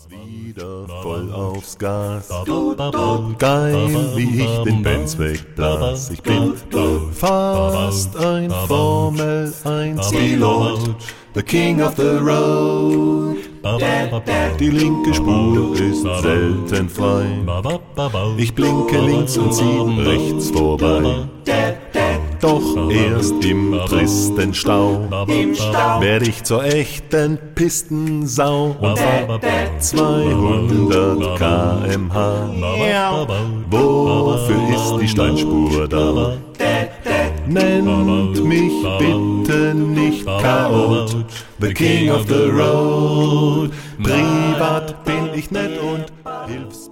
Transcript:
Wieder voll aufs Gas. Geil, wie ich den Benz wegblas. Ich bin fast ein Formel 1 Pilot, the King of the Road. Die linke Spur ist selten frei. Ich blinke links und zieh rechts vorbei. Doch erst im tristen Stau werd ich zur echten Pistensau und fahr 200 km/h. Wofür ist die Steinspur da? Nennt mich bitte nicht Chaot, the King of the Road. Privat bin ich nett und hilfsbereit.